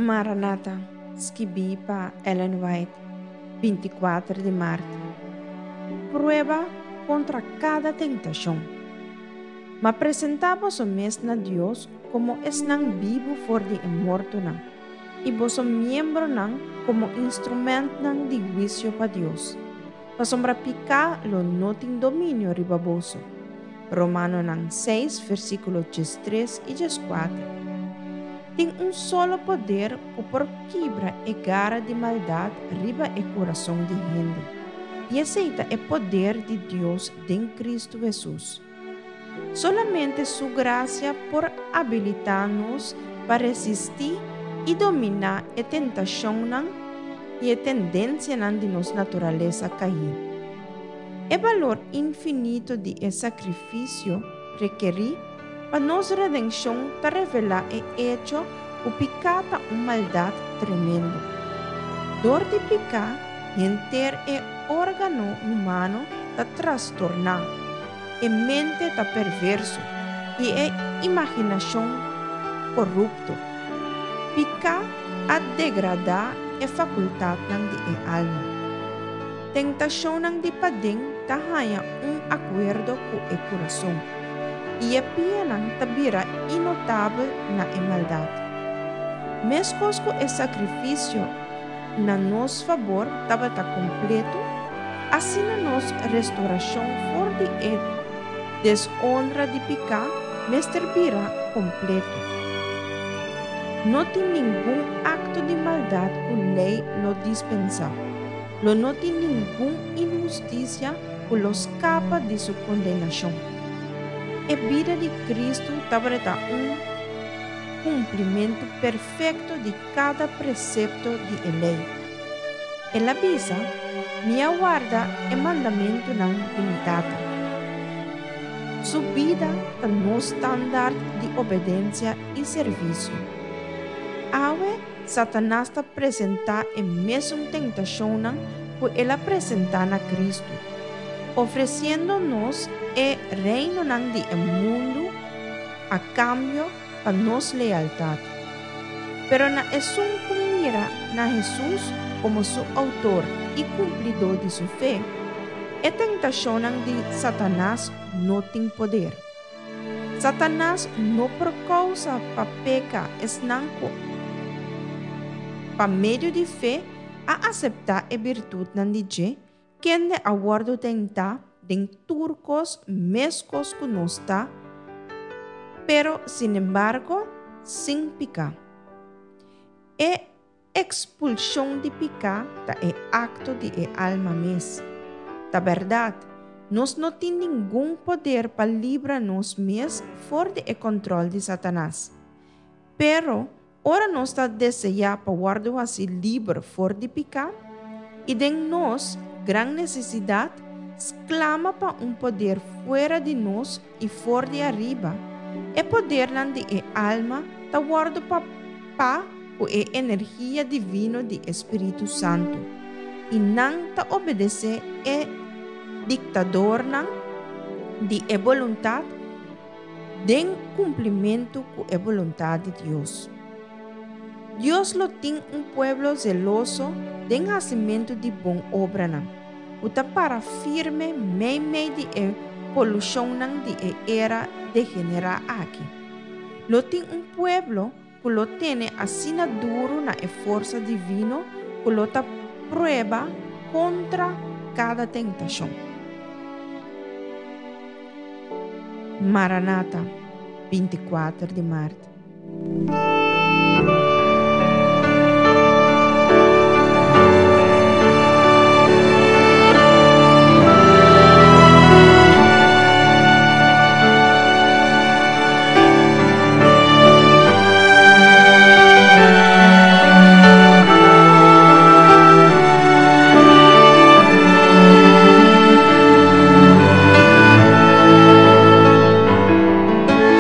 Maranata, escrevi para Ellen White, 24 de março. Prueba contra cada tentação. Me apresentava o mesmo a Deus como es nan vivo for de morto nan, e vos membro nan como instrumento nan de juicio para Deus. Para sombra picar lo no tem domínio ribaboso. Romano nan 6, versículo 3 e 4. Tem solo poder por quebrar a garra de maldade riba e coração de gente. E aceita o poder de Deus em Cristo Jesus. Solamente sua graça por habilitar-nos para resistir e dominar a tentação e a tendência de nossa natureza cair. O valor infinito de sacrifício requer para nossa redenção te revelar e hecho o picata maldade tremendo. Dor de picar, enter e órgano humano te trastornar, e mente te perverso, e imaginação corrupto. Picar a degradar e faculdade de alma. Tentação de padeng te hanya acordo com o coração. E a pia tabira inotável na maldade. Mesmo com o sacrifício na nosso favor estava completo, assim na nossa restauração for de desonra de picar, mestre virá completo. Não tem nenhum acto de maldade que a lei lo dispensa. Não tem nenhuma injustiça que lo escapa de sua condenação. A vida de Cristo estava cumprimento perfeito de cada precepto de lei. Ela avisa, me aguarda o mandamento não limitado. Sua vida está no estándar de obediência e serviço. Awe, Satanás está apresenta a mesma tentação que ele apresenta a Cristo, oferecendo-nos o reino do mundo a cambio para nossa lealdade. Pero na mira na Jesus como seu autor e cumpridor de sua fé, a tentação de Satanás não tem poder. Satanás não por causa para pecar esnanco, para meio de fé a aceitar a virtude de Deus, quem de aguardo tentar den turcos mescos que não está, pero sin embargo, sem picar. E expulsão de picar é acto de alma mesmo. Da verdade, nós não temos nenhum poder para livrar-nos mesmos fora do controle de Satanás. Pero, ora nós está desejar para guardar assim livre fora de picar, e de nós, grande necessidade, clama para poder fora de nós e fora de arriba. E poder de alma está guardado para com a energia divina do Espírito Santo. E não está obedecer a dictador de vontade de cumprimento com a vontade de Deus. Deus lo tem pueblo zeloso de nascimento de boa obra. Uta para firme meio de poluição de era degenerada aqui. Lo tem pueblo que lo tem assina duro na força divina que lo ta prueba contra cada tentação. Maranata, 24 de março.